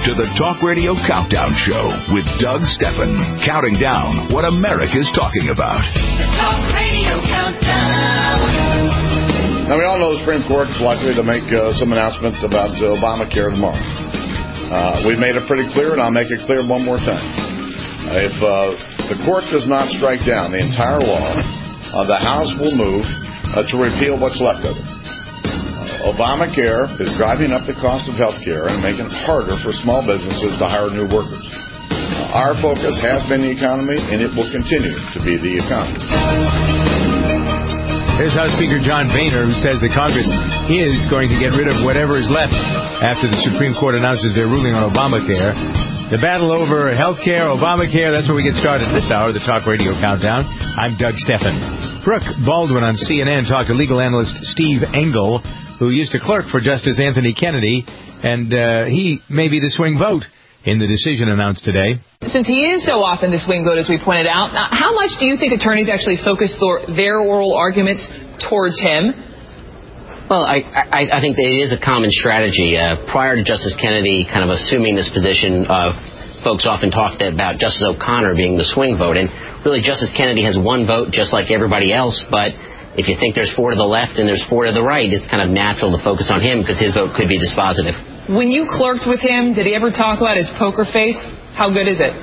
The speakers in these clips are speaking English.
to the Talk Radio Countdown Show with Doug Stephan, counting down what America's talking about. The Talk Radio Countdown. Now, we all know the Supreme Court is likely to make some announcement about Obamacare tomorrow. We've made it pretty clear, and I'll make it clear one more time. If the court does not strike down the entire law, the House will move to repeal what's left of it. Obamacare is driving up the cost of health care and making it harder for small businesses to hire new workers. Our focus has been the economy, and it will continue to be the economy. Here's House Speaker John Boehner, who says that Congress is going to get rid of whatever is left after the Supreme Court announces their ruling on Obamacare. The battle over health care, Obamacare, that's where we get started this hour, the Talk Radio Countdown. I'm Doug Stephan. Brooke Baldwin on CNN talked to legal analyst Steve Engel, who used to clerk for Justice Anthony Kennedy, and he may be the swing vote in the decision announced today. Since he is so often the swing vote, as we pointed out, how much do you think attorneys actually focus their oral arguments towards him? Well, I think that it is a common strategy. Prior to Justice Kennedy kind of assuming this position, folks often talked about Justice O'Connor being the swing vote. And really, Justice Kennedy has one vote just like everybody else. But if you think there's 4 to the left and there's 4 to the right, it's kind of natural to focus on him because his vote could be dispositive. When you clerked with him, did he ever talk about his poker face? How good is it?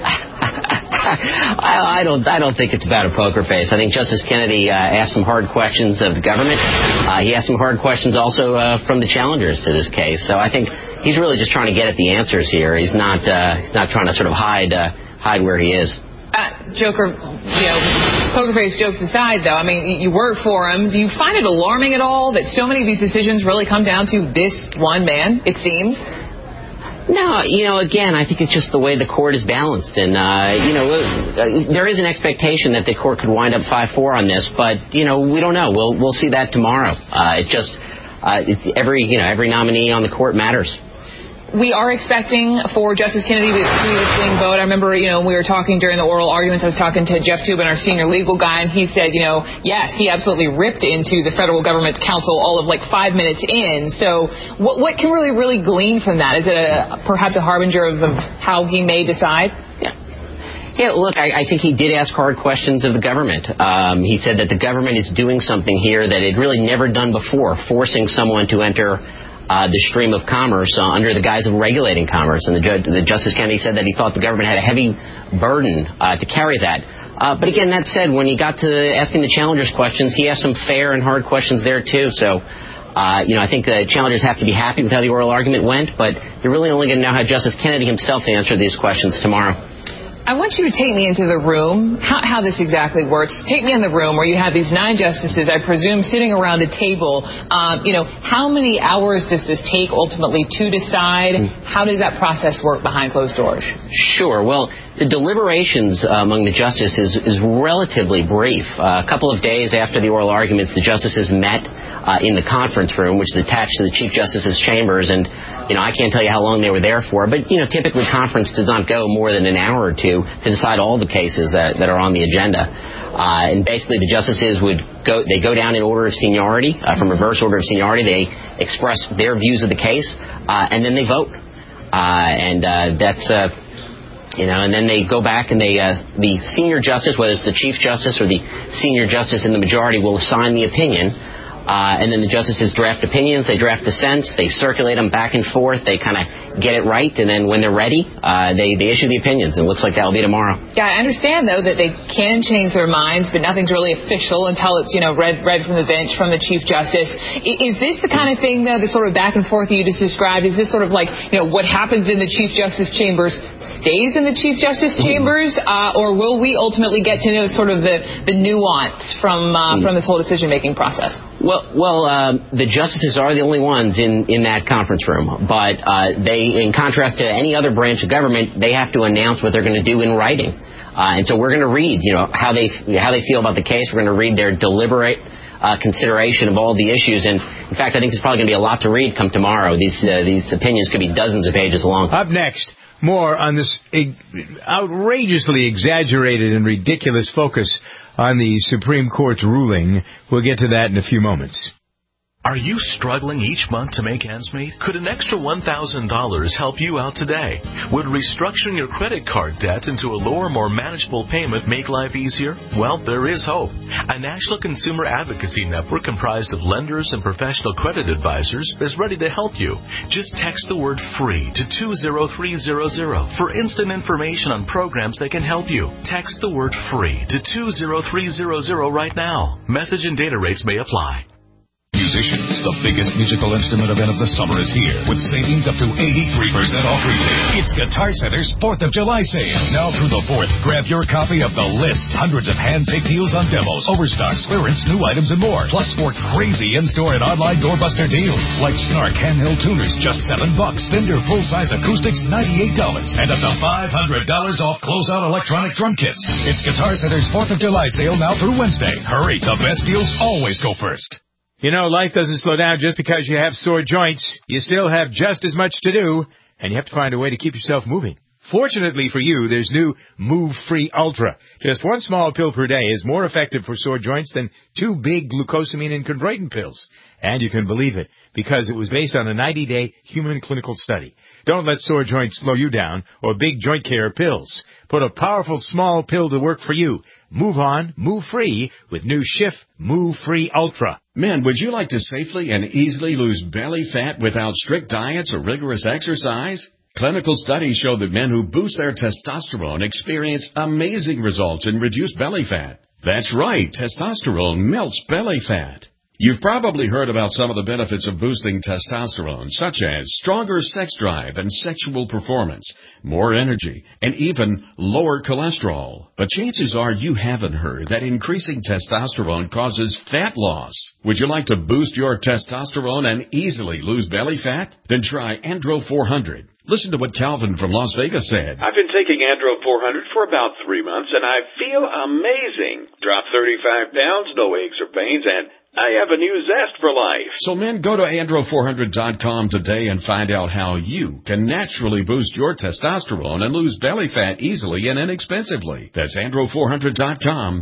I don't think it's about a poker face. I think Justice Kennedy asked some hard questions of the government. He asked some hard questions also from the challengers to this case. So I think he's really just trying to get at the answers here. He's not trying to sort of hide where he is. Joker, poker face jokes aside, though, I mean, you work for him. Do you find it alarming at all that so many of these decisions really come down to this one man, it seems? No, again, I think it's just the way the court is balanced. And, there is an expectation that the court could wind up 5-4 on this, but, we don't know. We'll see that tomorrow. It's every nominee on the court matters. We are expecting for Justice Kennedy to be the swing vote. I remember, we were talking during the oral arguments. I was talking to Jeff Toobin, our senior legal guy, and he said, yes, he absolutely ripped into the federal government's counsel all of 5 minutes in. So what can really glean from that? Is it perhaps a harbinger of how he may decide? Yeah, look, I think he did ask hard questions of the government. He said that the government is doing something here that it really never done before, forcing someone to enter the stream of commerce under the guise of regulating commerce. And the Justice Kennedy said that he thought the government had a heavy burden to carry that. But again, that said, when he got to asking the challengers questions, he asked some fair and hard questions there, too. So, I think the challengers have to be happy with how the oral argument went, but they're really only going to know how Justice Kennedy himself answered these questions tomorrow. I want you to take me into the room, how this exactly works. Take me in the room where you have these 9 justices, I presume, sitting around a table. How many hours does this take ultimately to decide? How does that process work behind closed doors? Sure. Well, the deliberations among the justices is relatively brief. A couple of days after the oral arguments, the justices met in the conference room, which is attached to the Chief Justice's chambers, and I can't tell you how long they were there for, but typically conference does not go more than an hour or two to decide all the cases that are on the agenda. And basically the justices they go down in order of seniority, from reverse order of seniority. They express their views of the case, and then they vote. And then they go back and the senior justice, whether it's the Chief Justice or the senior justice in the majority, will assign the opinion. And then the justices draft opinions, they draft dissents, they circulate them back and forth, they kind of get it right, and then when they're ready, they issue the opinions. And it looks like that'll be tomorrow. Yeah, I understand, though, that they can change their minds, but nothing's really official until it's, read from the bench from the Chief Justice. Is this the kind of thing, though, the sort of back and forth you just described? Is this sort of like, what happens in the Chief Justice chambers stays in the Chief Justice chambers, or will we ultimately get to know sort of the nuance from this whole decision-making process? Well, the justices are the only ones in that conference room, but they, in contrast to any other branch of government, they have to announce what they're going to do in writing. And so we're going to read, how they feel about the case. We're going to read their deliberate consideration of all the issues. And in fact, I think there's probably going to be a lot to read come tomorrow. These opinions could be dozens of pages long. Up next, more on this outrageously exaggerated and ridiculous focus on the Supreme Court's ruling. We'll get to that in a few moments. Are you struggling each month to make ends meet? Could an extra $1,000 help you out today? Would restructuring your credit card debt into a lower, more manageable payment make life easier? Well, there is hope. A national consumer advocacy network comprised of lenders and professional credit advisors is ready to help you. Just text the word FREE to 20300 for instant information on programs that can help you. Text the word FREE to 20300 right now. Message and data rates may apply. Musicians, the biggest musical instrument event of the summer is here, with savings up to 83% off retail. It's Guitar Center's 4th of July sale. Now through the 4th, grab your copy of The List. Hundreds of hand-picked deals on demos, overstocks, clearance, new items, and more. Plus 4 crazy in-store and online doorbuster deals, like Snark handheld tuners, just $7. Fender full-size acoustics, $98. And up to $500 off closeout electronic drum kits. It's Guitar Center's 4th of July sale now through Wednesday. Hurry, the best deals always go first. You know, life doesn't slow down just because you have sore joints. You still have just as much to do, and you have to find a way to keep yourself moving. Fortunately for you, there's new Move Free Ultra. Just one small pill per day is more effective for sore joints than 2 big glucosamine and chondroitin pills. And you can believe it, because it was based on a 90-day human clinical study. Don't let sore joints slow you down or big joint care pills. Put a powerful small pill to work for you. Move on, move free with new Schiff Move Free Ultra. Men, would you like to safely and easily lose belly fat without strict diets or rigorous exercise? Clinical studies show that men who boost their testosterone experience amazing results in reduced belly fat. That's right, testosterone melts belly fat. You've probably heard about some of the benefits of boosting testosterone, such as stronger sex drive and sexual performance, more energy, and even lower cholesterol. But chances are you haven't heard that increasing testosterone causes fat loss. Would you like to boost your testosterone and easily lose belly fat? Then try Andro 400. Listen to what Calvin from Las Vegas said. I've been taking Andro 400 for about 3 months, and I feel amazing. Dropped 35 pounds, no aches or pains, and I have a new zest for life. So men, go to andro400.com today and find out how you can naturally boost your testosterone and lose belly fat easily and inexpensively. That's andro400.com,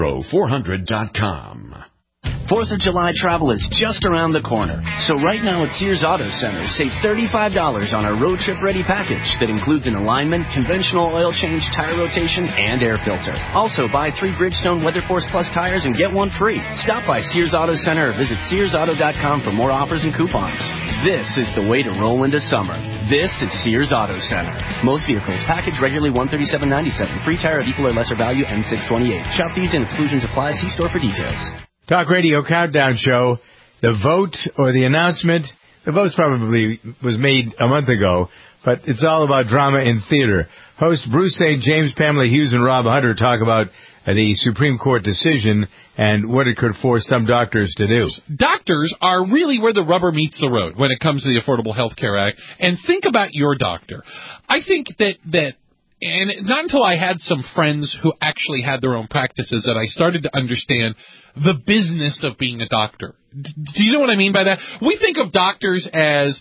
andro400.com. 4th of July travel is just around the corner. So right now at Sears Auto Center, save $35 on our road trip ready package that includes an alignment, conventional oil change, tire rotation, and air filter. Also, buy 3 Bridgestone WeatherForce Plus tires and get 1 free. Stop by Sears Auto Center or visit SearsAuto.com for more offers and coupons. This is the way to roll into summer. This is Sears Auto Center. Most vehicles packaged regularly $137.97. Free tire of equal or lesser value N628. Shop fees and exclusions apply. See store for details. Talk Radio Countdown Show. The vote or the announcement, the vote probably was made a month ago, but it's all about drama in theater. Hosts Bruce St. James, Pamela Hughes, and Rob Hunter talk about the Supreme Court decision and what it could force some doctors to do. Doctors are really where the rubber meets the road when it comes to the Affordable Health Care Act. And think about your doctor. I think that and it's not until I had some friends who actually had their own practices that I started to understand the business of being a doctor. Do you know what I mean by that? We think of doctors as,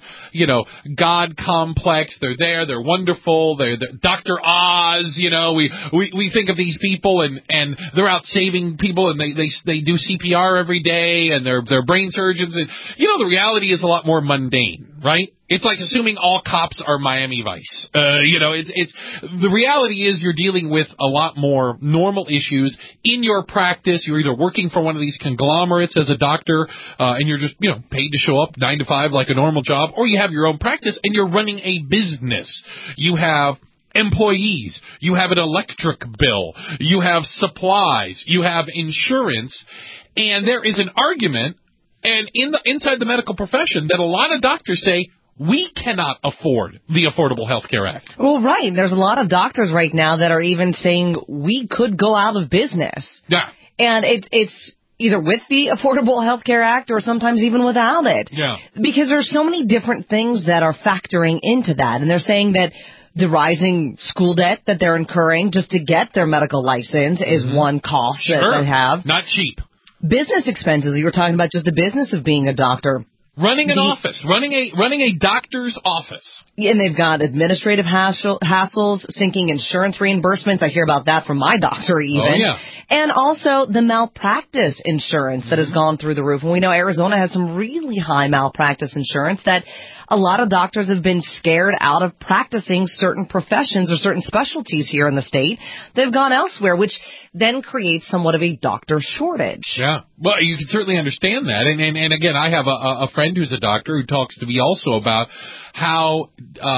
God complex. They're there. They're wonderful. They're Dr. Oz. We think of these people and they're out saving people and they do CPR every day and they're brain surgeons. And, the reality is a lot more mundane, right? It's like assuming all cops are Miami Vice. It's the reality is you're dealing with a lot more normal issues in your practice. You're either working for one of these conglomerates as a doctor, and you're just, paid to show up 9 to 5 like a normal job, or you have your own practice and you're running a business. You have employees. You have an electric bill. You have supplies. You have insurance. And there is an argument, and inside the medical profession, that a lot of doctors say, we cannot afford the Affordable Health Care Act. Well, right. There's a lot of doctors right now that are even saying we could go out of business. Yeah. And it's either with the Affordable Health Care Act or sometimes even without it. Yeah. Because there's so many different things that are factoring into that. And they're saying that the rising school debt that they're incurring just to get their medical license is one cost that they have. Not cheap. Business expenses. You were talking about just the business of being a doctor. Running an office, running a doctor's office. And they've got administrative hassles, sinking insurance reimbursements. I hear about that from my doctor even. Oh, yeah. And also the malpractice insurance that has gone through the roof. And we know Arizona has some really high malpractice insurance that a lot of doctors have been scared out of practicing certain professions or certain specialties here in the state. They've gone elsewhere, which then creates somewhat of a doctor shortage. Yeah. Well, you can certainly understand that. And again, I have a friend who's a doctor who talks to me also about how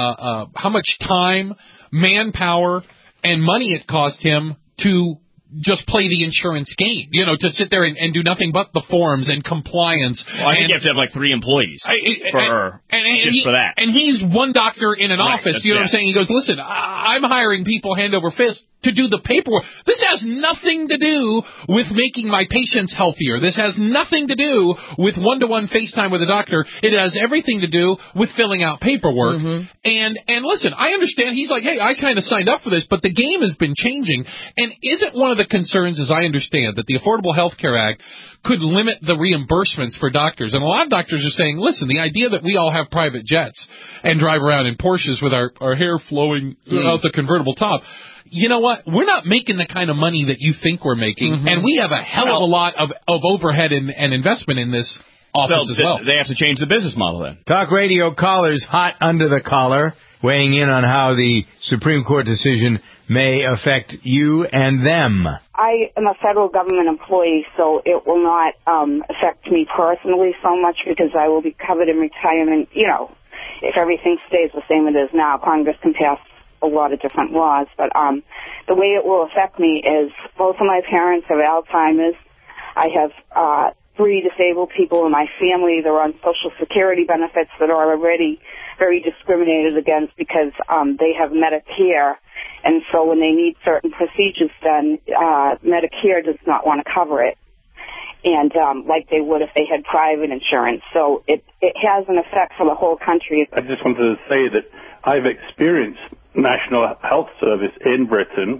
much time, manpower, and money it cost him to just play the insurance game, to sit there and do nothing but the forms and compliance. Well, I think you have to have like 3 employees for that. And he's one doctor in an office, you know what I'm saying? He goes, listen, I'm hiring people hand over fist to do the paperwork. This has nothing to do with making my patients healthier. This has nothing to do with one-to-one FaceTime with a doctor. It has everything to do with filling out paperwork. And listen, I understand. He's like, hey, I kind of signed up for this, but the game has been changing. And isn't one of the concerns, as I understand, that the Affordable Health Care Act could limit the reimbursements for doctors? And a lot of doctors are saying, listen, the idea that we all have private jets and drive around in Porsches with our hair flowing out the convertible top, you know what? We're not making the kind of money that you think we're making, and we have a hell of a lot of overhead and investment in this office as well. They have to change the business model then. Talk radio callers hot under the collar, weighing in on how the Supreme Court decision may affect you and them. I am a federal government employee, so it will not affect me personally so much because I will be covered in retirement. If everything stays the same it is now, Congress can pass a lot of different laws, but the way it will affect me is both of my parents have Alzheimer's. I have 3 disabled people in my family. They're on Social Security benefits that are already very discriminated against because they have Medicare, and so when they need certain procedures done, Medicare does not want to cover it, and like they would if they had private insurance. So it has an effect for the whole country. I just wanted to say that I've experienced National Health Service in Britain,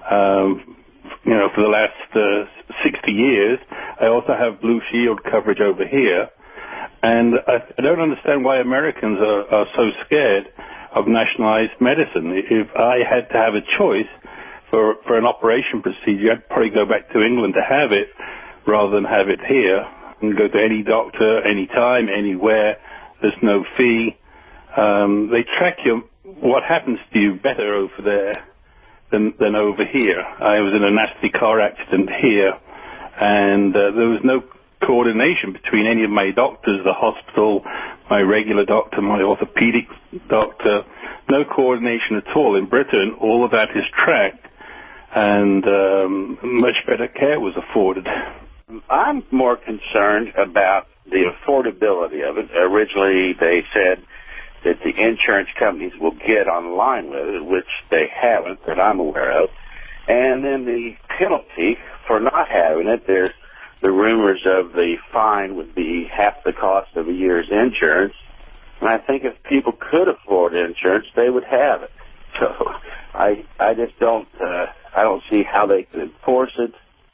for the last 60 years. I also have Blue Shield coverage over here, and I don't understand why Americans are so scared of nationalized medicine. If I had to have a choice for an operation procedure, I'd probably go back to England to have it rather than have it here and go to any doctor, anytime, anywhere. There's no fee. They track what happens to you better over there than over here. I was in a nasty car accident here, and there was no coordination between any of my doctors, the hospital, my regular doctor, my orthopedic doctor. No coordination at all. In Britain, all of that is tracked, and much better care was afforded. I'm more concerned about the affordability of it. Originally, they said that the insurance companies will get online with it, which they haven't, that I'm aware of. And then the penalty for not having it, there's the rumors of the fine would be half the cost of a year's insurance. And I think if people could afford insurance, they would have it. So I just don't see how they could enforce it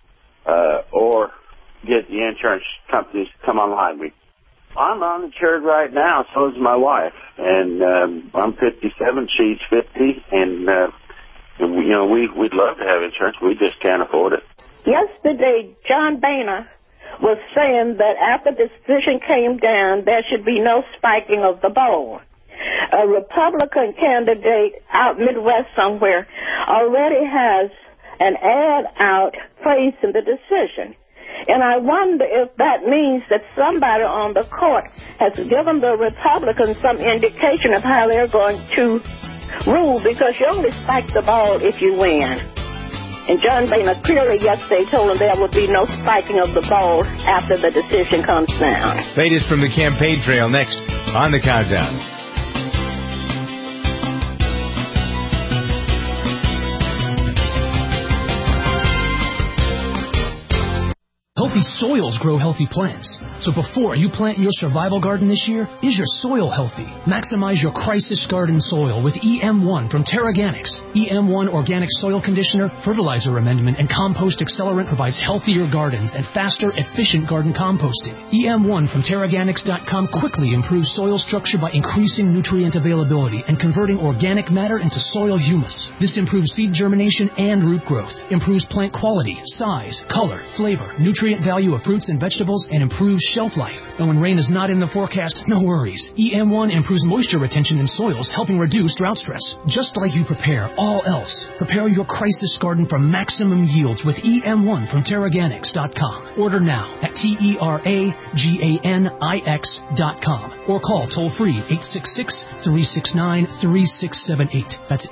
or get the insurance companies to come online. I'm uninsured right now, so is my wife, and I'm 57, she's 50, and we'd love to have insurance. We just can't afford it. Yesterday, John Boehner was saying that after the decision came down, there should be no spiking of the bowl. A Republican candidate out Midwest somewhere already has an ad out praising the decision. And I wonder if that means that somebody on the court has given the Republicans some indication of how they're going to rule, because you only spike the ball if you win. And John Boehner clearly yesterday told him there would be no spiking of the ball after the decision comes down. Latest from the campaign trail next on the Countdown. Healthy soils grow healthy plants. So before you plant your survival garden this year, is your soil healthy? Maximize your crisis garden soil with EM1 from Terraganics. EM1 Organic Soil Conditioner, Fertilizer Amendment, and Compost Accelerant provides healthier gardens and faster, efficient garden composting. EM1 from Terraganics.com quickly improves soil structure by increasing nutrient availability and converting organic matter into soil humus. This improves seed germination and root growth, improves plant quality, size, color, flavor, nutrient value of fruits and vegetables, and improves shelf life. And when rain is not in the forecast, no worries. EM1 improves moisture retention in soils, helping reduce drought stress. Just like you prepare all else, prepare your crisis garden for maximum yields with EM1 from Terraganics.com. Order now at TERAGANIX.com or call toll-free 866-369-3678. That's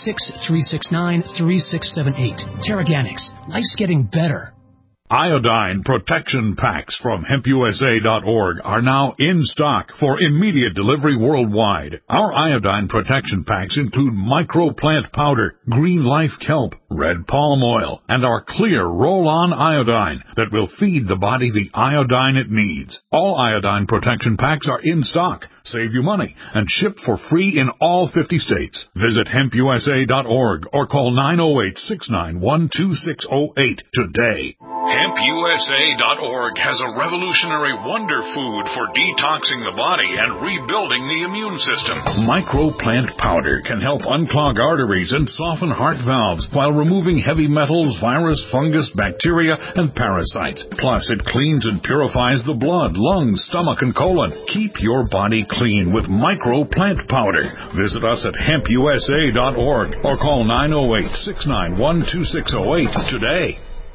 866-369-3678. Terraganics. Life's getting better. Iodine protection packs from HempUSA.org are now in stock for immediate delivery worldwide. Our iodine protection packs include microplant powder, green life kelp, red palm oil, and our clear roll-on iodine that will feed the body the iodine it needs. All iodine protection packs are in stock, save you money, and shipped for free in all 50 states. Visit HempUSA.org or call 908-691-2608 today. HempUSA.org has a revolutionary wonder food for detoxing the body and rebuilding the immune system. Microplant powder can help unclog arteries and soften heart valves while removing heavy metals, virus, fungus, bacteria, and parasites. Plus, it cleans and purifies the blood, lungs, stomach, and colon. Keep your body clean with microplant powder. Visit us at HempUSA.org or call 908-691-2608 today.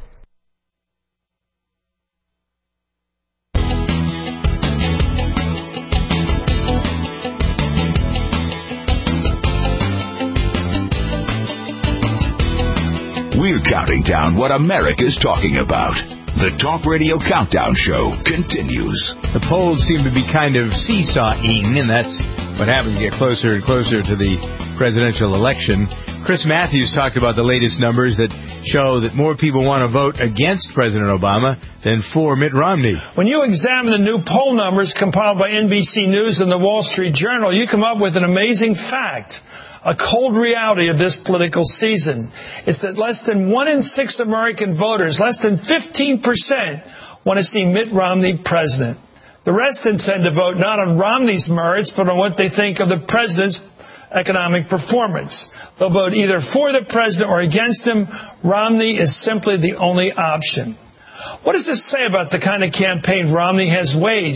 We're counting down what America's talking about. The Talk Radio Countdown Show continues. The polls seem to be kind of seesaw-eating, and that's what happens to get closer and closer to the presidential election. Chris Matthews talked about the latest numbers that show that more people want to vote against President Obama than for Mitt Romney. When you examine the new poll numbers compiled by NBC News and the Wall Street Journal, you come up with an amazing fact. A cold reality of this political season is that less than 1 in 6 American voters, less than 15%, want to see Mitt Romney president. The rest intend to vote not on Romney's merits, but on what they think of the president's economic performance. They'll vote either for the president or against him. Romney is simply the only option. What does this say about the kind of campaign Romney is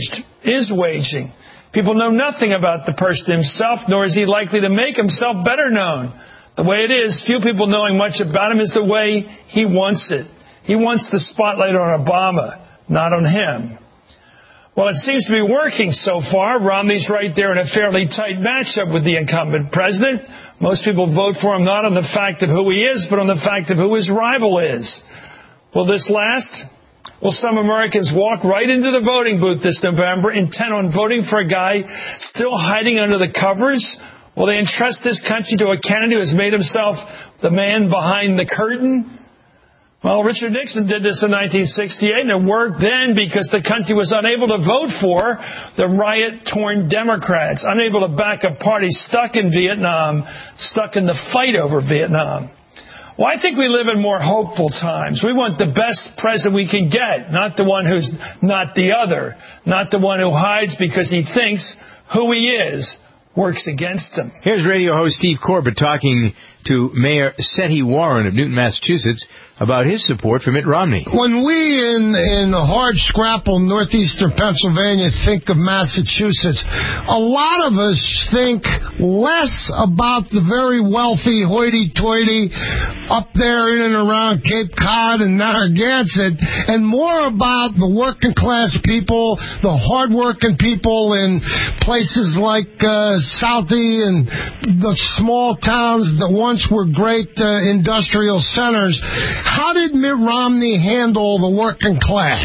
waging? People know nothing about the person himself, nor is he likely to make himself better known. The way it is, few people knowing much about him is the way he wants it. He wants the spotlight on Obama, not on him. Well, it seems to be working so far. Romney's right there in a fairly tight matchup with the incumbent president. Most people vote for him not on the fact of who he is, but on the fact of who his rival is. Will this last? Will some Americans walk right into the voting booth this November, intent on voting for a guy still hiding under the covers? Will they entrust this country to a candidate who has made himself the man behind the curtain? Well, Richard Nixon did this in 1968, and it worked then because the country was unable to vote for the riot-torn Democrats, unable to back a party stuck in Vietnam, stuck in the fight over Vietnam. Well, I think we live in more hopeful times. We want the best president we can get, not the one who's not the other, not the one who hides because he thinks who he is works against him. Here's radio host Steve Corbett talking to Mayor Seti Warren of Newton, Massachusetts, about his support for Mitt Romney. When we in hard-scrapple northeastern Pennsylvania think of Massachusetts, a lot of us think less about the very wealthy hoity-toity up there in and around Cape Cod and Narragansett, and more about the working-class people, the hard-working people in places like Southie and the small towns that once were great industrial centers. How did Mitt Romney handle the working class?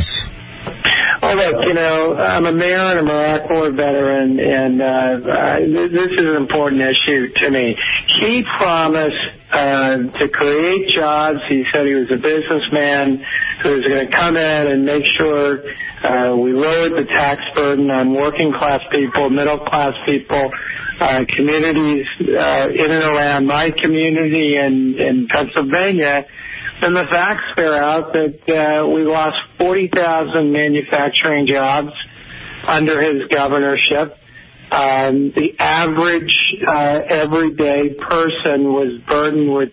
Oh, look, I'm a mayor and I'm a Iraq War veteran, and this is an important issue to me. He promised to create jobs. He said he was a businessman who was going to come in and make sure we lowered the tax burden on working class people, middle class people, communities in and around my community in Pennsylvania. And the facts bear out that we lost 40,000 manufacturing jobs under his governorship. The average everyday person was burdened with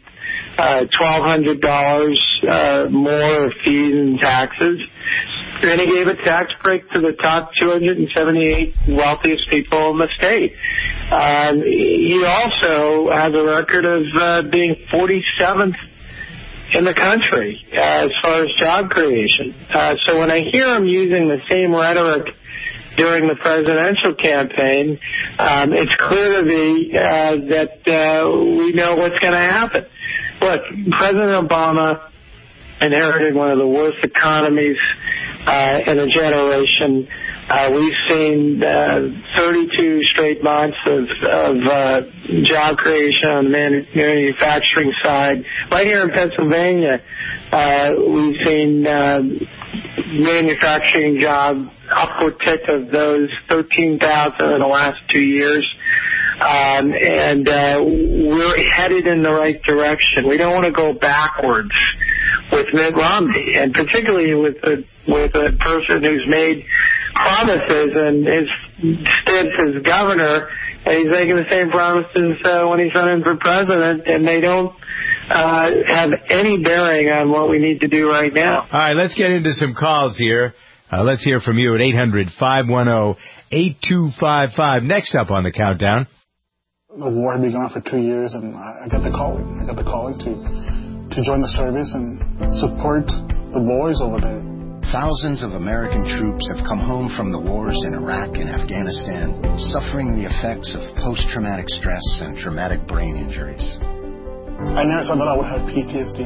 $1,200 more of fees and taxes. And he gave a tax break to the top 278 wealthiest people in the state. He also has a record of being 47th in the country as far as job creation. So when I hear him using the same rhetoric during the presidential campaign, it's clear to me that we know what's going to happen. Look, President Obama inherited one of the worst economies in a generation. We've seen 32 straight months of job creation on the manufacturing side. Right here in Pennsylvania, we've seen manufacturing job upward tick of those 13,000 in the last 2 years. And we're headed in the right direction. We don't want to go backwards with Mitt Romney, and particularly with a person who's made promises and his stints as governor, and he's making the same promises when he's running for president, and they don't have any bearing on what we need to do right now. All right, let's get into some calls here. Let's hear from you at 800-510-8255. Next up on the countdown. The war had been on for 2 years, and I got the calling. I got the calling to join the service and support the boys over there. Thousands of American troops have come home from the wars in Iraq and Afghanistan, suffering the effects of post-traumatic stress and traumatic brain injuries. I never thought that I would have PTSD.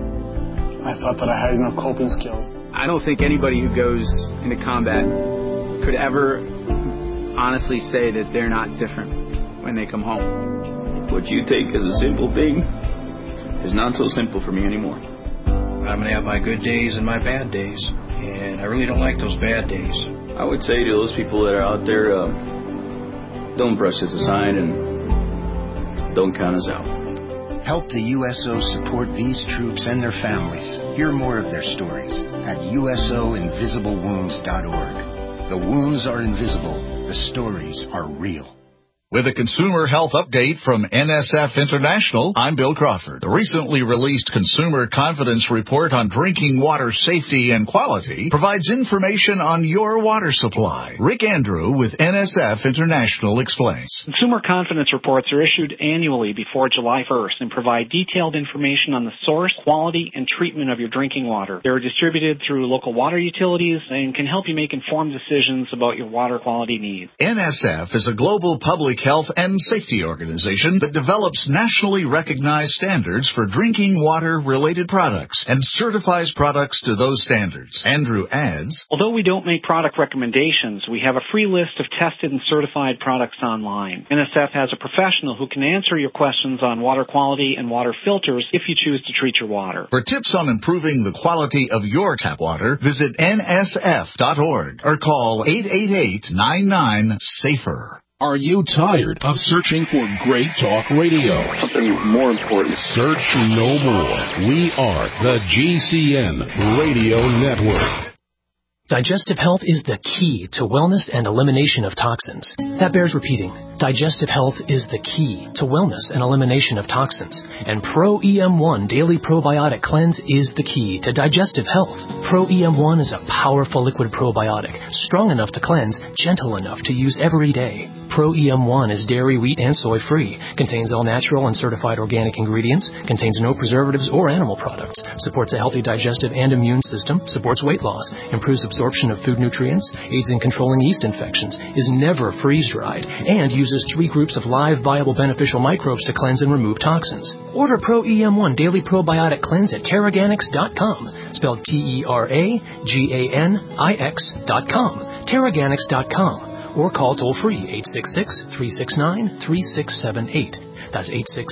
I thought that I had enough coping skills. I don't think anybody who goes into combat could ever honestly say that they're not different when they come home. What you take as a simple thing is not so simple for me anymore. I'm going to have my good days and my bad days, and I really don't like those bad days. I would say to those people that are out there, don't brush us aside and don't count us out. Help the USO support these troops and their families. Hear more of their stories at usoinvisiblewounds.org. The wounds are invisible. The stories are real. With a consumer health update from NSF International, I'm Bill Crawford. The recently released Consumer Confidence Report on Drinking Water Safety and Quality provides information on your water supply. Rick Andrew with NSF International explains. Consumer confidence reports are issued annually before July 1st and provide detailed information on the source, quality, and treatment of your drinking water. They are distributed through local water utilities and can help you make informed decisions about your water quality needs. NSF is a global public health and safety organization that develops nationally recognized standards for drinking water-related products and certifies products to those standards. Andrew adds, although we don't make product recommendations, we have a free list of tested and certified products online. NSF has a professional who can answer your questions on water quality and water filters if you choose to treat your water. For tips on improving the quality of your tap water, visit nsf.org or call 888-99-SAFER. Are you tired of searching for great talk radio? Something more important. Search no more. We are the GCN Radio Network. Digestive health is the key to wellness and elimination of toxins. That bears repeating. Digestive health is the key to wellness and elimination of toxins. And Pro EM1 Daily Probiotic Cleanse is the key to digestive health. Pro EM1 is a powerful liquid probiotic, strong enough to cleanse, gentle enough to use every day. Pro EM1 is dairy, wheat, and soy-free, contains all natural and certified organic ingredients, contains no preservatives or animal products, supports a healthy digestive and immune system, supports weight loss, improves absorption of food nutrients, aids in controlling yeast infections, is never freeze-dried, and uses 3 groups of live, viable, beneficial microbes to cleanse and remove toxins. Order Pro EM1 Daily Probiotic Cleanse at Terraganix.com, spelled Terraganix.com, Terraganix.com. Or call toll-free 866-369-3678. That's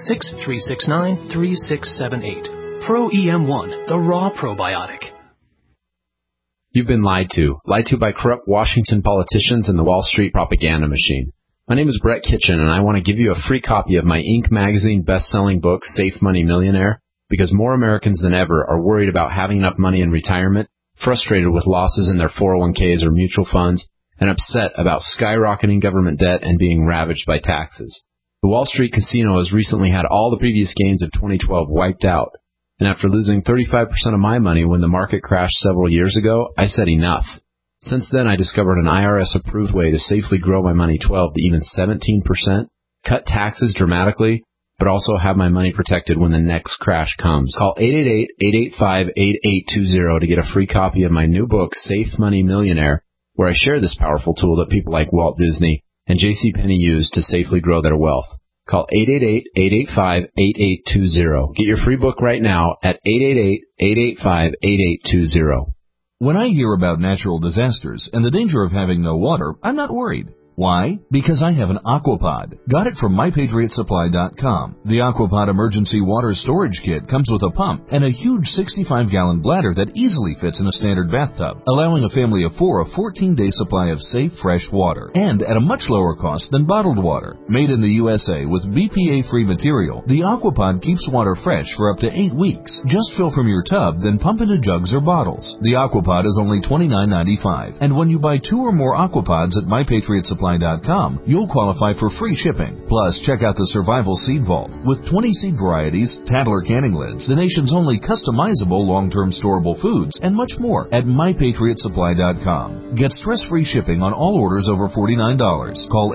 866-369-3678. Pro EM1, the raw probiotic. You've been lied to by corrupt Washington politicians and the Wall Street propaganda machine. My name is Brett Kitchen, and I want to give you a free copy of my Inc. magazine best-selling book, Safe Money Millionaire, because more Americans than ever are worried about having enough money in retirement, frustrated with losses in their 401ks or mutual funds, and upset about skyrocketing government debt and being ravaged by taxes. The Wall Street casino has recently had all the previous gains of 2012 wiped out, and after losing 35% of my money when the market crashed several years ago, I said enough. Since then, I discovered an IRS-approved way to safely grow my money 12 to even 17%, cut taxes dramatically, but also have my money protected when the next crash comes. Call 888-885-8820 to get a free copy of my new book, Safe Money Millionaire, where I share this powerful tool that people like Walt Disney and JCPenney use to safely grow their wealth. Call 888-885-8820. Get your free book right now at 888-885-8820. When I hear about natural disasters and the danger of having no water, I'm not worried. Why? Because I have an Aquapod. Got it from MyPatriotSupply.com. The Aquapod Emergency Water Storage Kit comes with a pump and a huge 65-gallon bladder that easily fits in a standard bathtub, allowing a family of 4 a 14-day supply of safe, fresh water, and at a much lower cost than bottled water. Made in the USA with BPA-free material, the Aquapod keeps water fresh for up to 8 weeks. Just fill from your tub, then pump into jugs or bottles. The Aquapod is only $29.95, and when you buy 2 or more Aquapods at MyPatriotSupply.com, you'll qualify for free shipping. Plus, check out the Survival Seed Vault. With 20 seed varieties, Tadler canning lids, the nation's only customizable long-term storable foods, and much more at MyPatriotSupply.com. Get stress-free shipping on all orders over $49. Call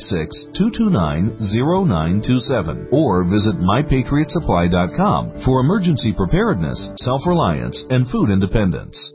866-229-0927 or visit MyPatriotSupply.com for emergency preparedness, self-reliance, and food independence.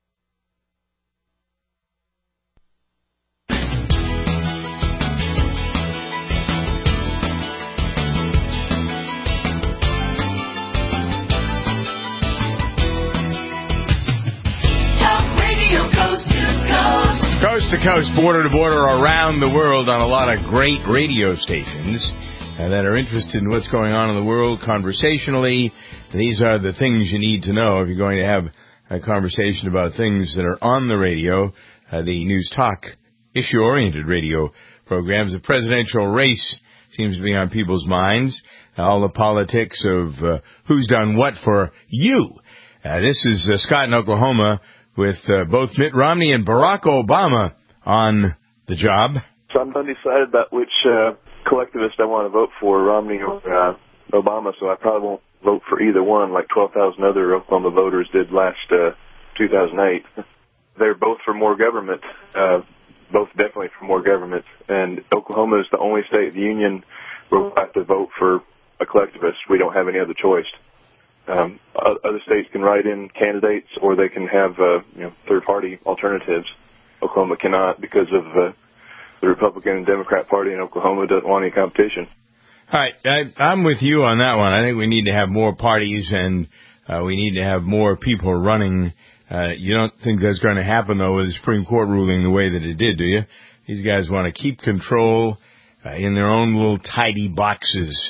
Coast to coast, border to border, around the world on a lot of great radio stations that are interested in what's going on in the world conversationally. These are the things you need to know if you're going to have a conversation about things that are on the radio. The News Talk, issue-oriented radio programs. The presidential race seems to be on people's minds. All the politics of who's done what for you. This is Scott in Oklahoma, with both Mitt Romney and Barack Obama on the job. So I'm undecided about which collectivist I want to vote for, Romney or Obama, so I probably won't vote for either one like 12,000 other Oklahoma voters did last 2008. They're both for more government, both definitely for more government, and Oklahoma is the only state in the union where we'll have to vote for a collectivist. We don't have any other choice. Other states can write in candidates, or they can have third-party alternatives. Oklahoma cannot because of the Republican and Democrat Party in Oklahoma doesn't want any competition. All right, I'm with you on that one. I think we need to have more parties, and we need to have more people running. You don't think that's going to happen, though, with the Supreme Court ruling the way that it did, do you? These guys want to keep control in their own little tidy boxes.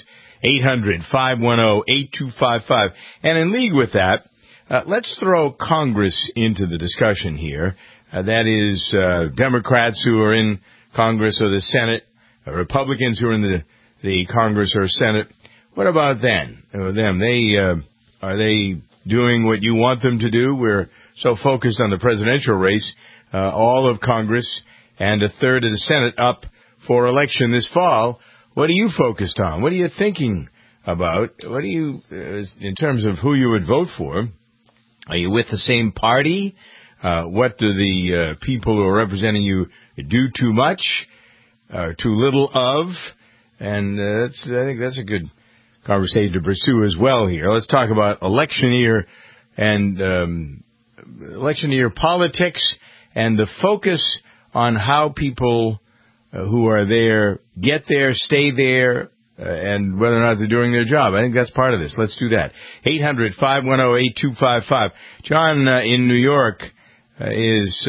800-510-8255. And in league with that, let's throw Congress into the discussion here. That is Democrats who are in Congress or the Senate, Republicans who are in the Congress or Senate. What about them? Are they doing what you want them to do? We're so focused on the presidential race, all of Congress and a third of the Senate up for election this fall. What are you focused on? What are you thinking about? What are you, in terms of who you would vote for? Are you with the same party? What do the people who are representing you do too much or too little of? And I think that's a good conversation to pursue as well here. Let's talk about election year and election year politics and the focus on how people who are there get there, stay there, and whether or not they're doing their job. I think that's part of this. Let's do that. 800-510-8255. John in New York is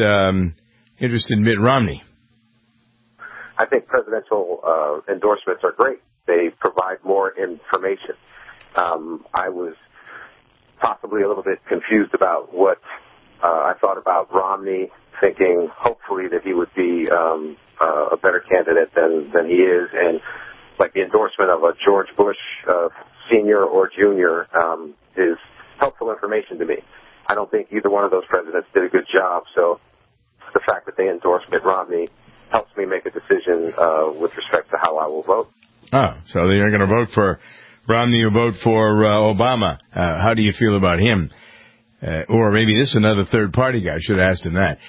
interested in Mitt Romney. I think presidential endorsements are great. they provide more information. I was possibly a little bit confused about what I thought about Romney, thinking hopefully that he would be a better candidate than he is, and like the endorsement of a George Bush Senior or Junior is helpful information to me. I don't think either one of those presidents did a good job, so the fact that they endorsed Mitt Romney helps me make a decision with respect to how I will vote. Oh, so you're going to vote for Romney or vote for Obama. How do you feel about him? Or maybe this is another third-party guy. I should have asked him that.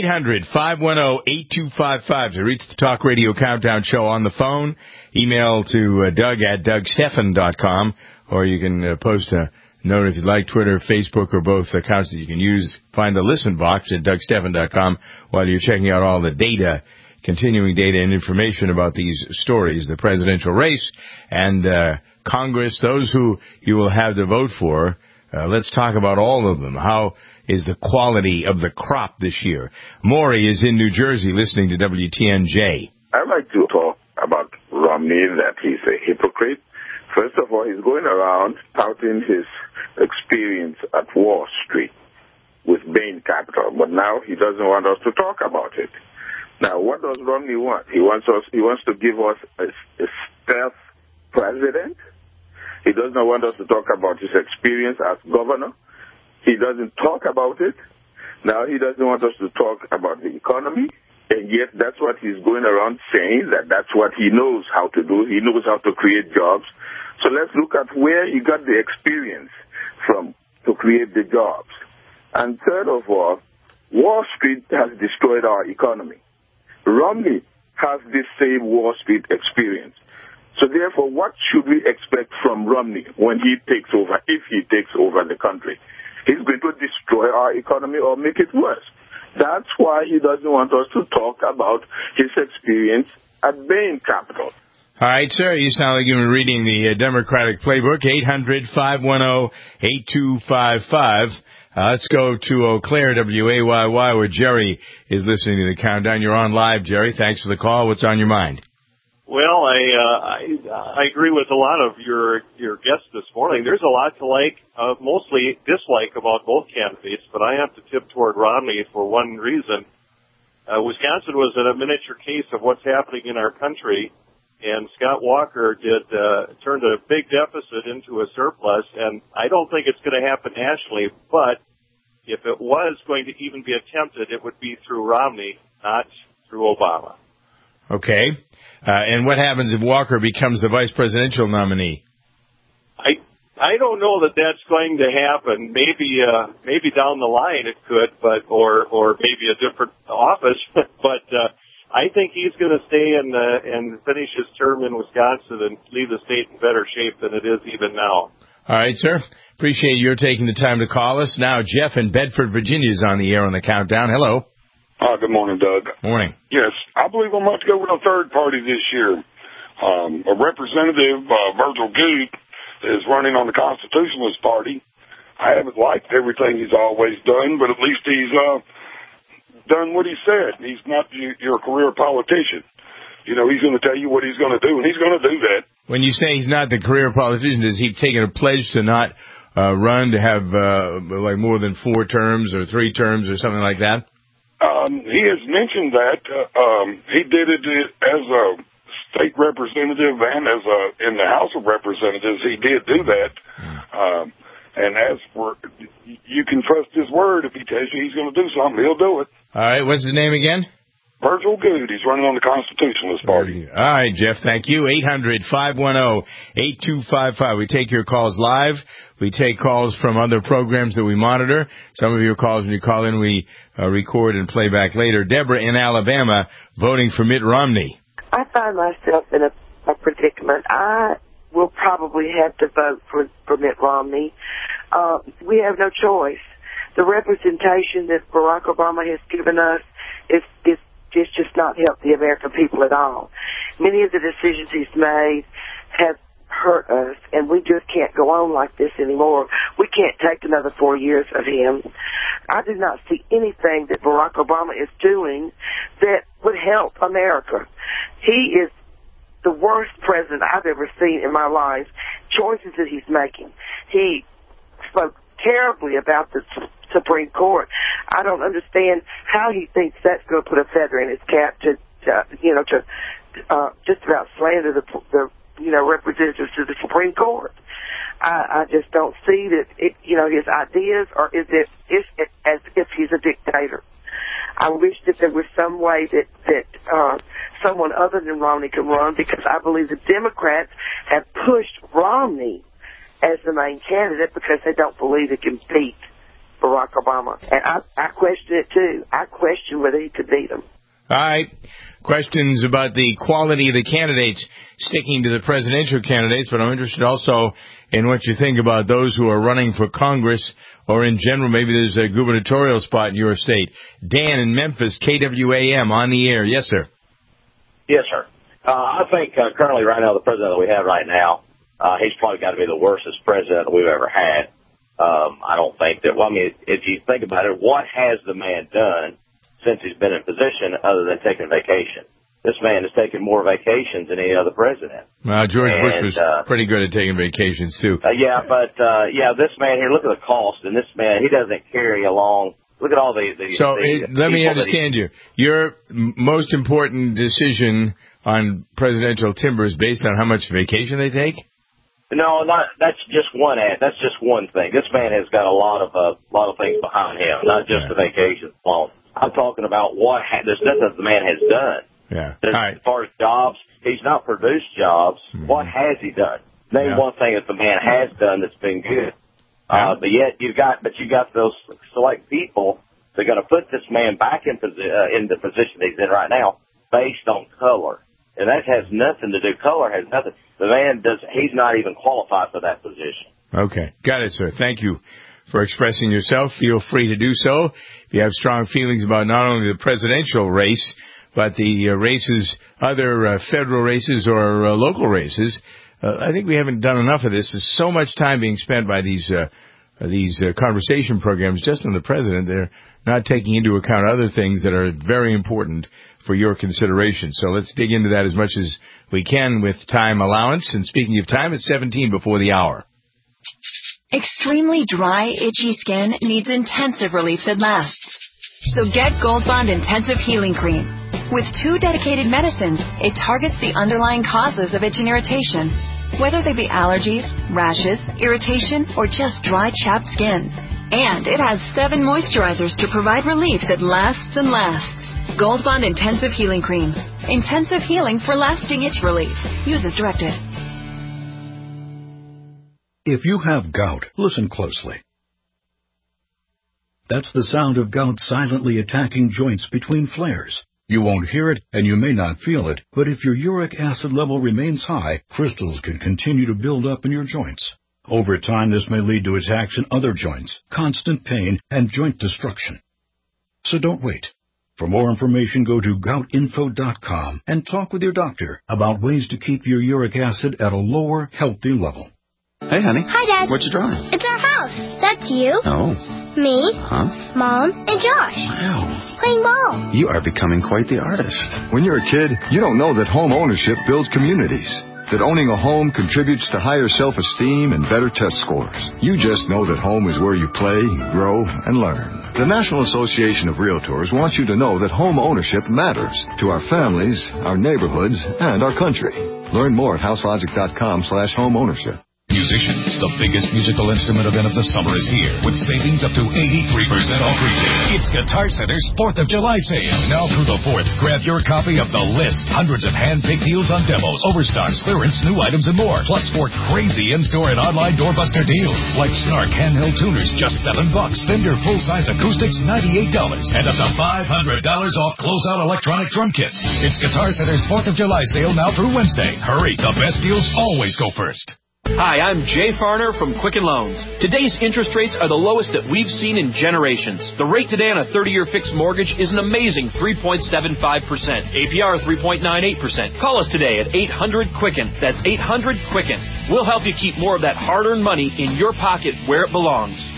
800-510-8255 to reach the Talk Radio Countdown Show on the phone. Email to Doug at DougStephan.com, or you can post a note if you'd like, Twitter, Facebook, or both accounts that you can use. Find the listen box at DougStephan.com while you're checking out all the data, continuing data and information about these stories, the presidential race and Congress, those who you will have to vote for. Let's talk about all of them. How is the quality of the crop this year? Maury is in New Jersey listening to WTNJ. I'd like to talk about Romney, that he's a hypocrite. First of all, he's going around touting his experience at Wall Street with Bain Capital, but now he doesn't want us to talk about it. Now, what does Romney want? He wants to give us a stealth president. He does not want us to talk about his experience as governor. He doesn't talk about it. Now he doesn't want us to talk about the economy. And yet that's what he's going around saying, that that's what he knows how to do. He knows how to create jobs. So let's look at where he got the experience from to create the jobs. And third of all, Wall Street has destroyed our economy. Romney has this same Wall Street experience. So therefore, what should we expect from Romney when he takes over, if he takes over the country? He's going to destroy our economy or make it worse. That's why he doesn't want us to talk about his experience at Bain Capital. All right, sir, you sound like you've been reading the Democratic playbook, 800-510-8255. Let's go to Eau Claire, WAYY, where Jerry is listening to the countdown. You're on live, Jerry. Thanks for the call. What's on your mind? Well, I agree with a lot of your guests this morning. There's a lot to like, mostly dislike about both candidates, but I have to tip toward Romney for one reason. Wisconsin was in a miniature case of what's happening in our country, and Scott Walker turned a big deficit into a surplus, and I don't think it's going to happen nationally, but if it was going to even be attempted, it would be through Romney, not through Obama. Okay. And what happens if Walker becomes the vice presidential nominee? I don't know that that's going to happen. Maybe down the line it could, or maybe a different office. But I think he's going to stay and finish his term in Wisconsin and leave the state in better shape than it is even now. All right, sir. Appreciate your taking the time to call us. Now, Jeff in Bedford, Virginia is on the air on the countdown. Hello. Good morning, Doug. Morning. Yes, I believe I'm going to go with a third party this year. A representative, Virgil Goode, is running on the Constitutionalist Party. I haven't liked everything he's always done, but at least he's done what he said. He's not your career politician. You know, he's going to tell you what he's going to do, and he's going to do that. When you say he's not the career politician, has he taken a pledge to not run, to have like more than 4 terms or 3 terms or something like that? He has mentioned that. He did it as a state representative and as in the House of Representatives. He did do that. And as for, you can trust his word. If he tells you he's going to do something, he'll do it. All right. What's his name again? Virgil Goode. He's running on the Constitutionalist Party. All right, Jeff. Thank you. 800-510-8255. We take your calls live. We take calls from other programs that we monitor. Some of your calls, when you call in, we record and play back later. Deborah in Alabama, voting for Mitt Romney. I find myself in a predicament. I will probably have to vote for Mitt Romney. We have no choice. The representation that Barack Obama has given us is just not helped the American people at all. Many of the decisions he's made have hurt us, and we just can't go on like this anymore. We can't take another 4 years of him. I do not see anything that Barack Obama is doing that would help America. He is the worst president I've ever seen in my life. Choices that he's making. He spoke terribly about the Supreme Court. I don't understand how he thinks that's going to put a feather in his cap to just about slander the representatives to the Supreme Court. I just don't see that his ideas, or is it as if he's a dictator. I wish that there was some way that someone other than Romney could run, because I believe the Democrats have pushed Romney as the main candidate because they don't believe he can beat Barack Obama. And I question it too. I question whether he could beat him. All right. Questions about the quality of the candidates sticking to the presidential candidates, but I'm interested also in what you think about those who are running for Congress, or in general, maybe there's a gubernatorial spot in your state. Dan in Memphis, KWAM, on the air. Yes, sir. Yes, sir. I think currently right now, the president that we have right now, he's probably got to be the worstest president we've ever had. I don't think that, if you think about it, what has the man done since he's been in position other than taking vacation? This man has taken more vacations than any other president. Well, George Bush was pretty good at taking vacations, too. This man here, look at the cost, and this man, he doesn't carry along. Look at all let me understand you. Your most important decision on presidential timber is based on how much vacation they take? No, that's just one That's just one thing. This man has got a lot of things behind him, not just the vacation alone. I'm talking about there's nothing that the man has done. Yeah. As far as jobs, he's not produced jobs. Mm-hmm. What has he done? Name one thing that the man has done that's been good. But yet you got those select people that are going to put this man back in the position he's in right now based on color. And that has nothing to do. Color has nothing. The man he's not even qualified for that position. Okay. Got it, sir. Thank you for expressing yourself. Feel free to do so. If you have strong feelings about not only the presidential race, but the races, other federal races or local races, I think we haven't done enough of this. There's so much time being spent by these conversation programs just on the president. They're not taking into account other things that are very important for your consideration. So let's dig into that as much as we can with time allowance. And speaking of time, it's 17 before the hour. Extremely dry, itchy skin needs intensive relief that lasts. So get Gold Bond Intensive Healing Cream. With 2 dedicated medicines, it targets the underlying causes of itch and irritation, whether they be allergies, rashes, irritation, or just dry, chapped skin. And it has 7 moisturizers to provide relief that lasts and lasts. Gold Bond Intensive Healing Cream. Intensive healing for lasting itch relief. Use as directed. If you have gout, listen closely. That's the sound of gout silently attacking joints between flares. You won't hear it, and you may not feel it, but if your uric acid level remains high, crystals can continue to build up in your joints. Over time, this may lead to attacks in other joints, constant pain, and joint destruction. So don't wait. For more information, go to goutinfo.com and talk with your doctor about ways to keep your uric acid at a lower, healthy level. Hey, honey. Hi, Dad. What you drawing? It's our house. That's you. Oh. Me. Huh? Mom. And Josh. Wow. Playing ball. You are becoming quite the artist. When you're a kid, you don't know that home ownership builds communities. That owning a home contributes to higher self-esteem and better test scores. You just know that home is where you play, grow, and learn. The National Association of Realtors wants you to know that home ownership matters to our families, our neighborhoods, and our country. Learn more at houselogic.com/homeownership. Musicians, the biggest musical instrument event of the summer is here, with savings up to 83% off retail. It's Guitar Center's 4th of July sale. Now through the 4th, grab your copy of The List. Hundreds of hand-picked deals on demos, overstocks, clearance, new items, and more. Plus 4 crazy in-store and online doorbuster deals, like Snark handheld tuners, just $7. Fender full-size acoustics, $98. And up to $500 off closeout electronic drum kits. It's Guitar Center's 4th of July sale now through Wednesday. Hurry, the best deals always go first. Hi, I'm Jay Farner from Quicken Loans. Today's interest rates are the lowest that we've seen in generations. The rate today on a 30-year fixed mortgage is an amazing 3.75%. APR 3.98%. Call us today at 800-QUICKEN. That's 800-QUICKEN. We'll help you keep more of that hard-earned money in your pocket where it belongs.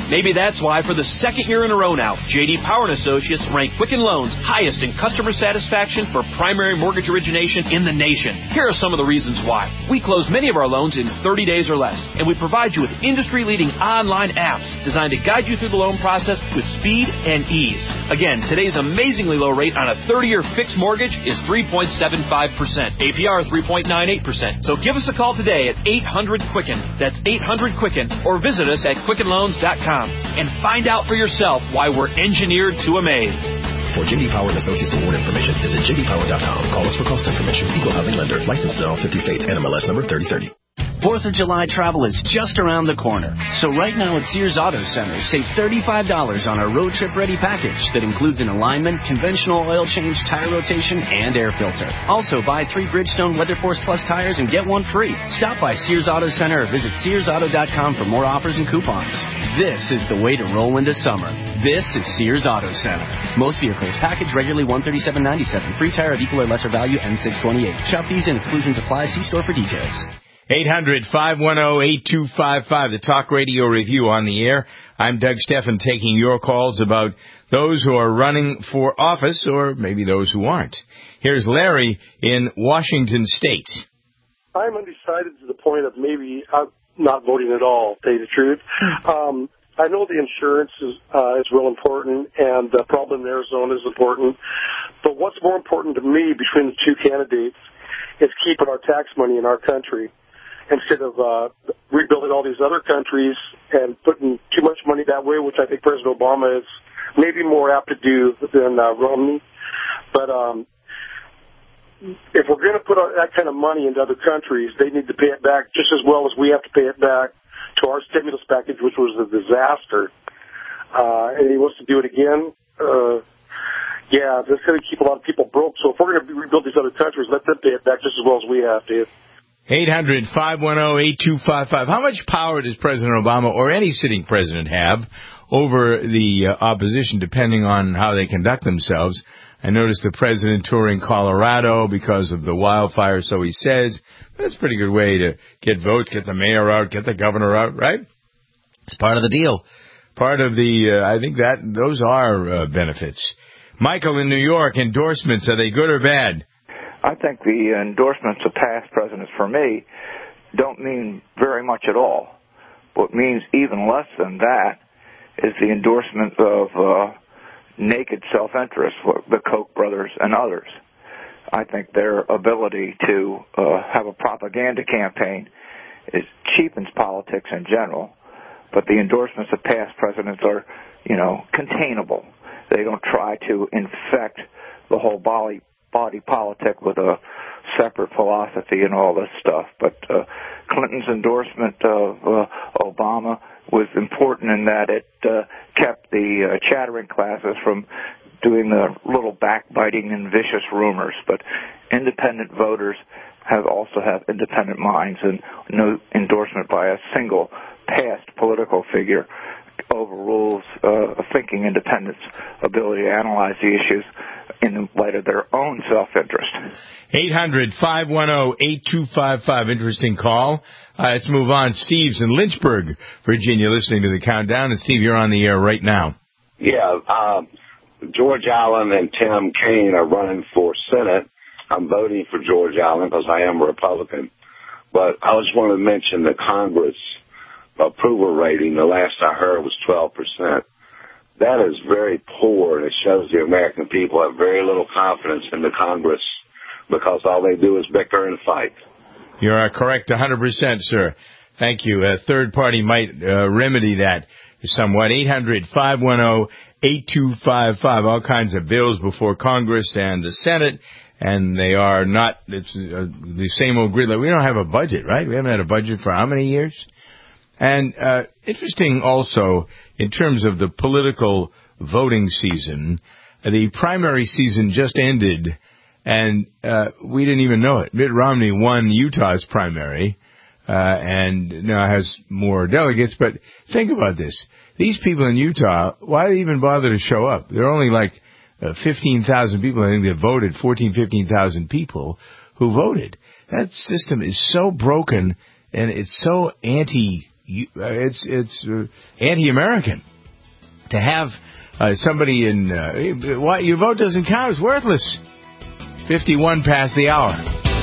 Maybe that's why for the second year in a row now, J.D. Power & Associates ranked Quicken Loans highest in customer satisfaction for primary mortgage origination in the nation. Here are some of the reasons why. We close many of our loans in 30 days or less, and we provide you with industry-leading online apps designed to guide you through the loan process with speed and ease. Again, today's amazingly low rate on a 30-year fixed mortgage is 3.75%. APR 3.98%. So give us a call today at 800-QUICKEN. That's 800-QUICKEN. Or visit us at QuickenLoans.com and find out for yourself why we're engineered to amaze. For J.D. Power & Associates award information, visit jdpower.com. Call us for cost information. Equal housing lender. Licensed in all 50 states. NMLS number 3030. 4th of July travel is just around the corner. So right now at Sears Auto Center, save $35 on our road trip ready package that includes an alignment, conventional oil change, tire rotation, and air filter. Also, buy 3 Bridgestone Weather Force Plus tires and get one free. Stop by Sears Auto Center or visit SearsAuto.com for more offers and coupons. This is the way to roll into summer. This is Sears Auto Center. Most vehicles package regularly $137.97. Free tire of equal or lesser value N628. Shop fees and exclusions apply. See store for details. 800-510-8255, the Talk Radio Review on the air. I'm Doug Steffen taking your calls about those who are running for office or maybe those who aren't. Here's Larry in Washington State. I'm undecided to the point of maybe not voting at all, to tell you the truth. I know the insurance is real important, and the problem in Arizona is important. But what's more important to me between the two candidates is keeping our tax money in our country, instead of rebuilding all these other countries and putting too much money that way, which I think President Obama is maybe more apt to do than Romney. But if we're going to put that kind of money into other countries, they need to pay it back just as well as we have to pay it back to our stimulus package, which was a disaster. And he wants to do it again. Yeah, that's going to keep a lot of people broke. So if we're going to rebuild these other countries, let them pay it back just as well as we have to. 800-510-8255. How much power does President Obama or any sitting president have over the opposition, depending on how they conduct themselves? I noticed the president touring Colorado because of the wildfire, so he says. That's a pretty good way to get votes, get the mayor out, get the governor out, right? It's part of the deal. Part of the, I think that those are benefits. Michael in New York, endorsements, are they good or bad? I think the endorsements of past presidents, for me, don't mean very much at all. What means even less than that is the endorsement of naked self-interest, the Koch brothers and others. I think their ability to have a propaganda campaign cheapens politics in general, but the endorsements of past presidents are, containable. They don't try to infect the whole body politic with a separate philosophy and all this stuff. But Clinton's endorsement of Obama was important in that it kept the chattering classes from doing the little backbiting and vicious rumors. But independent voters also have independent minds, and no endorsement by a single past political figure overrules thinking independent's ability to analyze the issues in light of their own self-interest. 800-510-8255. Interesting call. Let's move on. Steve's in Lynchburg, Virginia, listening to the countdown. And Steve, you're on the air right now. Yeah, George Allen and Tim Kaine are running for Senate. I'm voting for George Allen because I am a Republican. But I just want to mention the Congress approval rating. The last I heard was 12%. That is very poor, and it shows the American people have very little confidence in the Congress because all they do is bicker and fight. You are correct 100%, sir. Thank you. A third party might remedy that somewhat. 800-510-8255. All kinds of bills before Congress and the Senate, and they are not the same old gridlock. We don't have a budget, right? We haven't had a budget for how many years? And interesting also, in terms of the political voting season, the primary season just ended, and we didn't even know it. Mitt Romney won Utah's primary and now has more delegates. But think about this. These people in Utah, why do they even bother to show up? There are only like 15,000 people, I think, that voted, 15,000 people who voted. That system is so broken, and it's so it's anti-American to have somebody in what your vote doesn't count is worthless. 51 past the hour.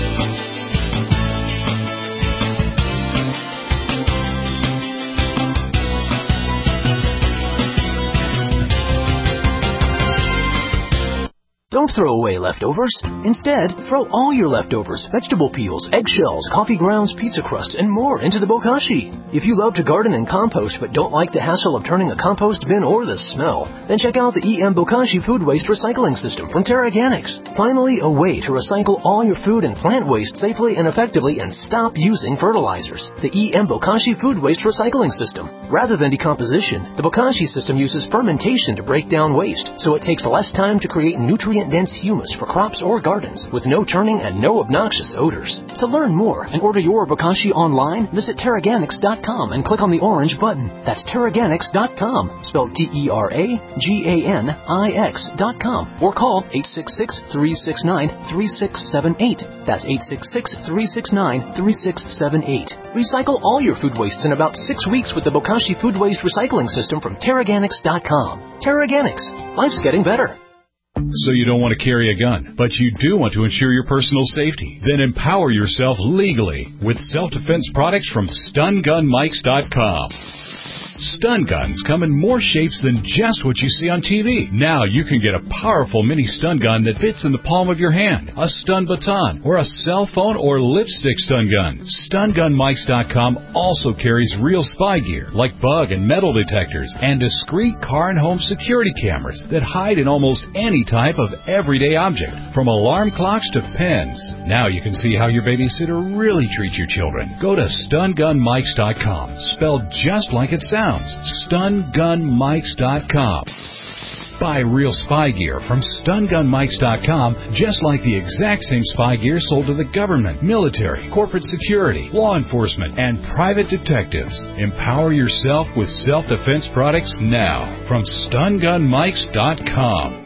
Don't throw away leftovers. Instead, throw all your leftovers, vegetable peels, eggshells, coffee grounds, pizza crust, and more into the bokashi. If you love to garden and compost but don't like the hassle of turning a compost bin or the smell, then check out the EM Bokashi Food Waste Recycling System from TerraGanix. Finally, a way to recycle all your food and plant waste safely and effectively and stop using fertilizers. The EM Bokashi Food Waste Recycling System. Rather than decomposition, the Bokashi system uses fermentation to break down waste, so it takes less time to create nutrient-dense humus for crops or gardens with no turning and no obnoxious odors. To learn more and order your Bokashi online, visit TerraGanix.com and click on the orange button. That's TerraGanix.com, spelled TerraGanix.com, or call 866-369-3678. That's 866-369-3678. Recycle all your food wastes in about 6 weeks with the Bokashi Food Waste Recycling System from TerraGanix.com. TerraGanix. Life's getting better. So you don't want to carry a gun, but you do want to ensure your personal safety? Then empower yourself legally with self-defense products from StunGunMikes.com. Stun guns come in more shapes than just what you see on TV. Now you can get a powerful mini stun gun that fits in the palm of your hand, a stun baton, or a cell phone or lipstick stun gun. StunGunMikes.com also carries real spy gear like bug and metal detectors and discreet car and home security cameras that hide in almost any type of everyday object, from alarm clocks to pens. Now you can see how your babysitter really treats your children. Go to StunGunMikes.com, spelled just like it sounds. StunGunMikes.com. Buy real spy gear from StunGunMikes.com, just like the exact same spy gear sold to the government, military, corporate security, law enforcement, and private detectives. Empower yourself with self-defense products now from StunGunMikes.com.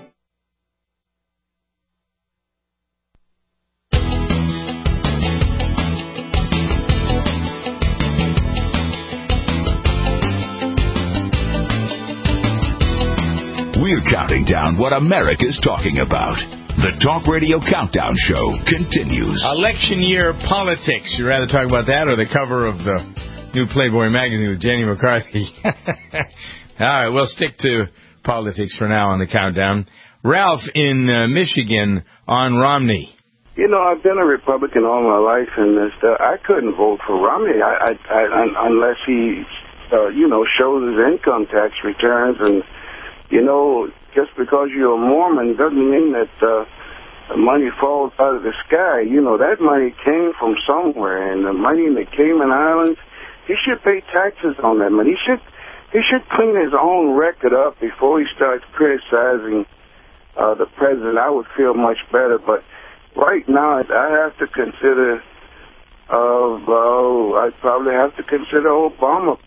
We're counting down what America's talking about. The Talk Radio Countdown Show continues. Election year politics. You'd rather talk about that or the cover of the new Playboy magazine with Jenny McCarthy? All right, we'll stick to politics for now on the countdown. Ralph in Michigan on Romney. You know, I've been a Republican all my life, and I couldn't vote for Romney unless he, shows his income tax returns. And, just because you're a Mormon doesn't mean that money falls out of the sky. That money came from somewhere, and the money in the Cayman Islands, he should pay taxes on that money. He should clean his own record up before he starts criticizing the president. I would feel much better, but right now, I have to consider, I'd probably have to consider Obama.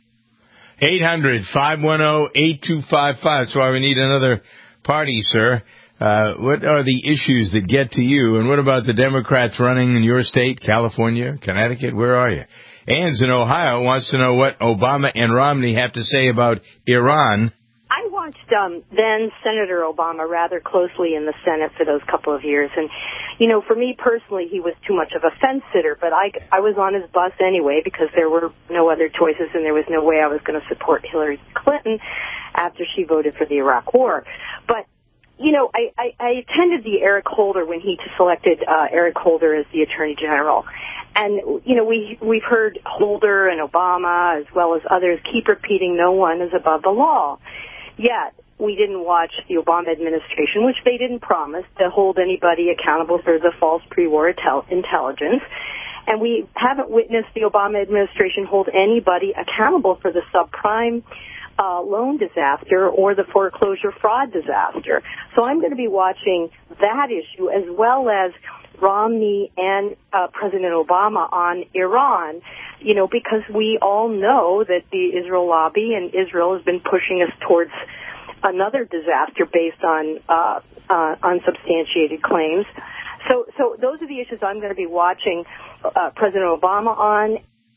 800-510-8255. That's why we need another party, sir. What are the issues that get to you? And what about the Democrats running in your state, California, Connecticut? Where are you? Ann's in Ohio wants to know what Obama and Romney have to say about Iran. I watched then Senator Obama rather closely in the Senate for those couple of years. And, for me personally, he was too much of a fence sitter. But I was on his bus anyway because there were no other choices and there was no way I was going to support Hillary Clinton after she voted for the Iraq War. But, I attended the Eric Holder when he selected Eric Holder as the Attorney General. And, we've heard Holder and Obama as well as others keep repeating no one is above the law. Yet, we didn't watch the Obama administration, which they didn't promise to hold anybody accountable for the false pre-war intelligence. And we haven't witnessed the Obama administration hold anybody accountable for the subprime loan disaster or the foreclosure fraud disaster. So I'm going to be watching that issue as well as Romney and President Obama on Iran, because we all know that the Israel lobby and Israel has been pushing us towards another disaster based on unsubstantiated claims. So those are the issues I'm going to be watching President Obama on.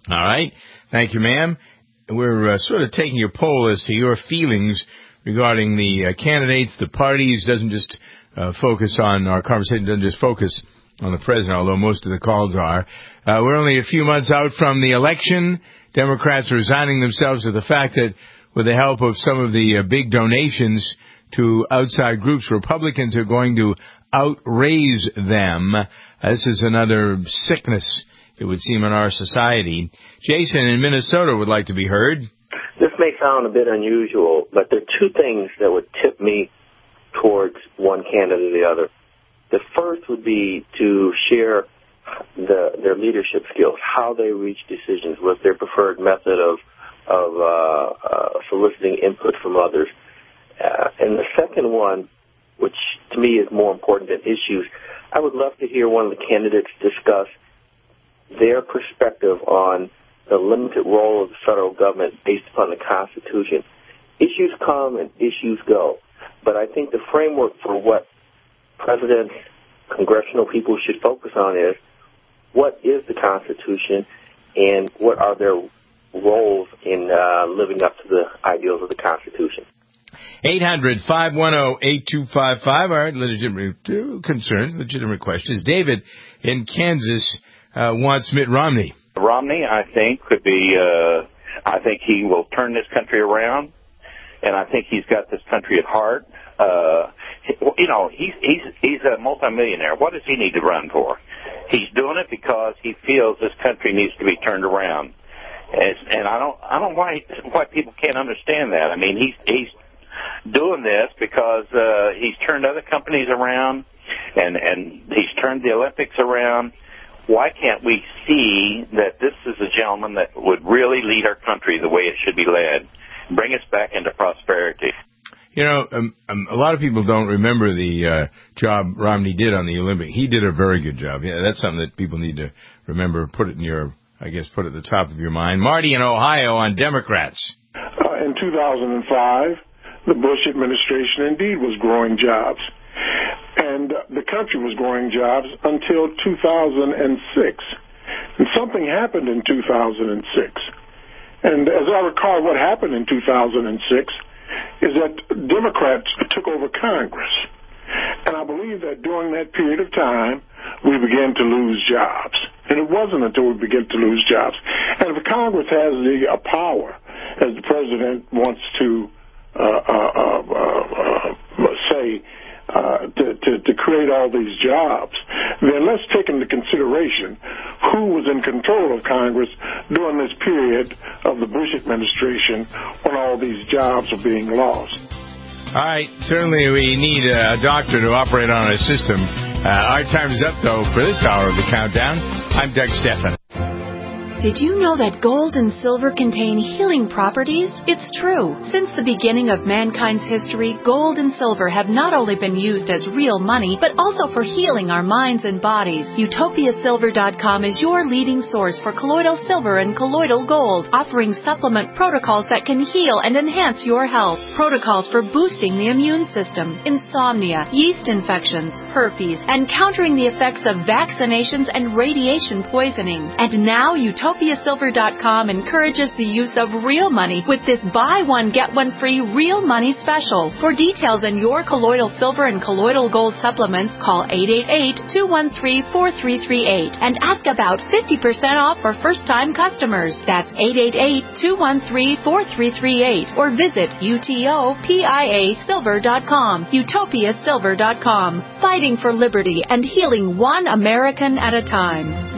All right. Thank you, ma'am. We're sort of taking your poll as to your feelings regarding the candidates, the parties. Doesn't just focus on our conversation, doesn't just focus on the president, although most of the calls are. We're only a few months out from the election. Democrats are resigning themselves to the fact that with the help of some of the big donations to outside groups, Republicans are going to outraise them. This is another sickness, it would seem, in our society. Jason in Minnesota would like to be heard. This may sound a bit unusual, but there are two things that would tip me towards one candidate or the other. The first would be to share their leadership skills, how they reach decisions, what's their preferred method of soliciting input from others. And the second one, which to me is more important than issues, I would love to hear one of the candidates discuss their perspective on the limited role of the federal government based upon the Constitution. Issues come and issues go, but I think the framework for what presidents, congressional people should focus on is what is the Constitution and what are their roles in living up to the ideals of the Constitution. 800-510-8255. Our legitimate concerns, legitimate questions. David in Kansas wants Mitt Romney. Romney, I think, could be, I think he will turn this country around, and I think he's got this country at heart. You know, he's a multimillionaire. What does he need to run for? He's doing it because he feels this country needs to be turned around. And I don't know why people can't understand that. I mean, he's doing this because he's turned other companies around, and he's turned the Olympics around. Why can't we see that this is a gentleman that would really lead our country the way it should be led, bring us back into prosperity? You know, a lot of people don't remember the job Romney did on the Olympics. He did a very good job. Yeah, that's something that people need to remember. Put it in your, I guess, put it at the top of your mind. Marty in Ohio on Democrats. In 2005, the Bush administration indeed was growing jobs. And the country was growing jobs until 2006. And something happened in 2006. And as I recall, what happened in 2006 is that Democrats took over Congress. And I believe that during that period of time, we began to lose jobs. And it wasn't until we began to lose jobs. And if Congress has the power, as the president wants to say, to create all these jobs, then let's take into consideration who was in control of Congress during this period of the Bush administration when all these jobs are being lost. All right. Certainly we need a doctor to operate on our system. Our time is up, though, for this hour of the Countdown. I'm Doug Stephan. Did you know that gold and silver contain healing properties? It's true. Since the beginning of mankind's history, gold and silver have not only been used as real money, but also for healing our minds and bodies. UtopiaSilver.com is your leading source for colloidal silver and colloidal gold, offering supplement protocols that can heal and enhance your health. Protocols for boosting the immune system, insomnia, yeast infections, herpes, and countering the effects of vaccinations and radiation poisoning. And now UtopiaSilver.com encourages the use of real money with this buy one, get one free real money special. For details on your colloidal silver and colloidal gold supplements, call 888-213-4338 and ask about 50% off for first-time customers. That's 888-213-4338 or visit UTOPIASilver.com. UtopiaSilver.com. Fighting for liberty and healing one American at a time.